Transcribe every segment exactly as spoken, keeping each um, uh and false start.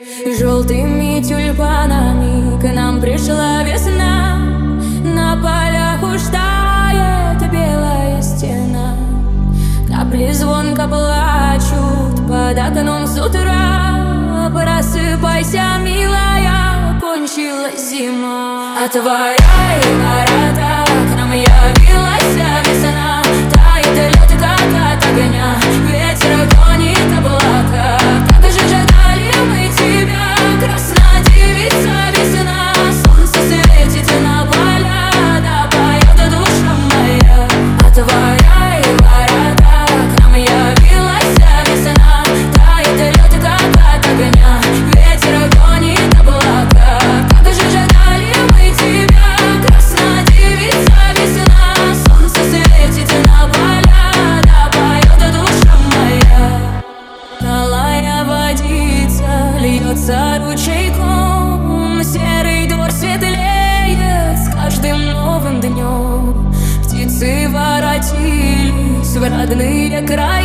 Желтыми тюльпанами к нам пришла весна. На полях уж тает белая стена. Капли звонко плачут под окном с утра. Просыпайся, милая, кончилась зима. Отворяй ворота, к нам явилась весна. Тает лед, как от огня, ветер гонит облака. Как же ждали мы тебя, красная девица весна. Солнце светит на поля, да поет душа моя. Отворяй ворота, к нам явилась весна. Тает лед, как от огня, ветер гонит облака. Как же ждали мы тебя, красная девица весна. Солнце светит на поля, да поет душа моя. Талая водица льется ручейком, серый двор светлеет с каждым новым днем. Птицы воротились в родные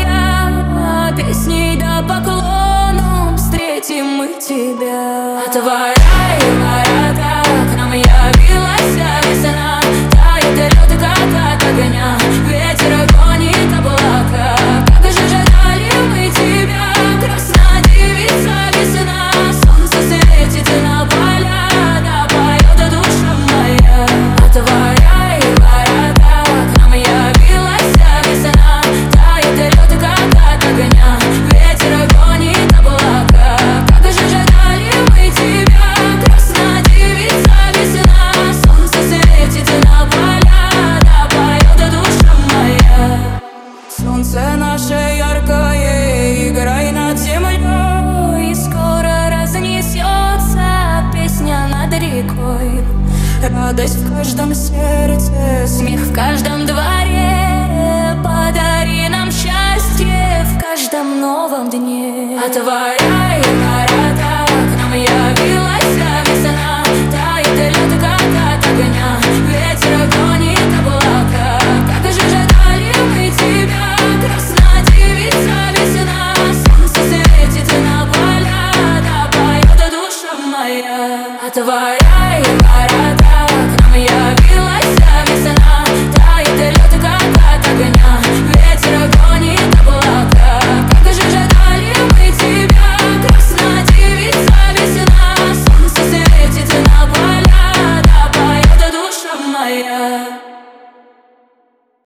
края, песней да поклоном встретим мы тебя. Отворяй ворота, к нам явилась весна. Тает лед, как от огня, ветер гонит облака. Как же ждали мы тебя, красная девица весна. Солнце светит на поля, да поет душа моя. Отворяй ворота, к нам явилась весна. Тает лед, как от огня, ветер гонит облака. Как же ждали мы тебя, красная девица весна. Солнце светит на поля, да поет душа моя. Солнце наше яркое, играй над землей, и скоро разнесется песня над рекой. Радость в каждом сердце, смех в каждом дворе. Подари нам счастье в каждом новом дне. Отворяй ворота, к нам явилась весна. Тает лед, как от огня, ветер гонит облака. Как же ждали мы тебя, красная девица весна. Солнце светит на поля, да поет душа моя. Отворяй